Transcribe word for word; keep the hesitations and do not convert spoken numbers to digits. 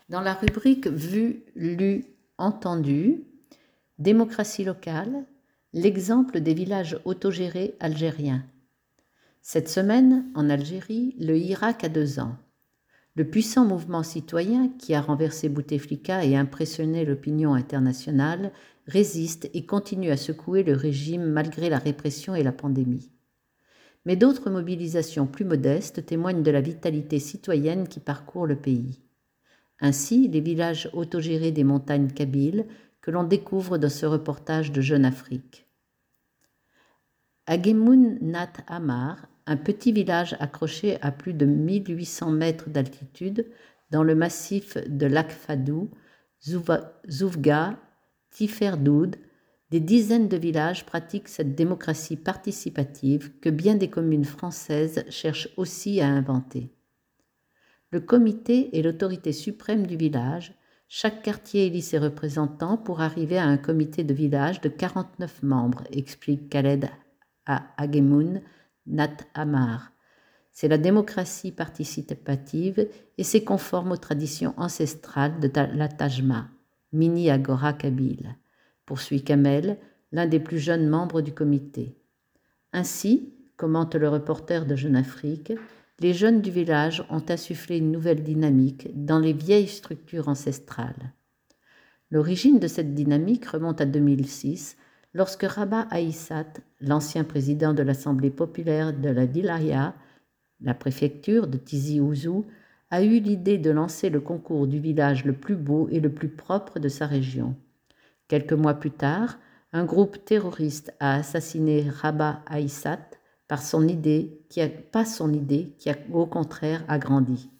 Dans la rubrique Vu, lu, entendu, démocratie locale, l'exemple des villages autogérés algériens. Cette semaine, en Algérie, le Hirak a deux ans. Le puissant mouvement citoyen qui a renversé Bouteflika et impressionné l'opinion internationale résiste et continue à secouer le régime malgré la répression et la pandémie. Mais d'autres mobilisations plus modestes témoignent de la vitalité citoyenne qui parcourt le pays. Ainsi, les villages autogérés des montagnes kabyles que l'on découvre dans ce reportage de Jeune Afrique. Agemoun Nat Amar, un petit village accroché à plus de mille huit cents mètres d'altitude dans le massif de Lac Fadou, Zouvga, Tiferdoud, des dizaines de villages pratiquent cette démocratie participative que bien des communes françaises cherchent aussi à inventer. Le comité est l'autorité suprême du village. Chaque quartier élit ses représentants pour arriver à un comité de village de quarante-neuf membres, explique Khaled Agemoun Nat Amar. C'est la démocratie participative et c'est conforme aux traditions ancestrales de la Tajma, mini agora kabyle, poursuit Kamel, l'un des plus jeunes membres du comité. Ainsi, commente le reporter de Jeune Afrique, les jeunes du village ont insufflé une nouvelle dynamique dans les vieilles structures ancestrales. L'origine de cette dynamique remonte à deux mille six, lorsque Rabah Aïssat, l'ancien président de l'Assemblée populaire de la Wilaya, la préfecture de Tizi Ouzou, a eu l'idée de lancer le concours du village le plus beau et le plus propre de sa région. Quelques mois plus tard, un groupe terroriste a assassiné Rabah Aïssat par son idée, qui a, pas son idée, qui a au contraire agrandi.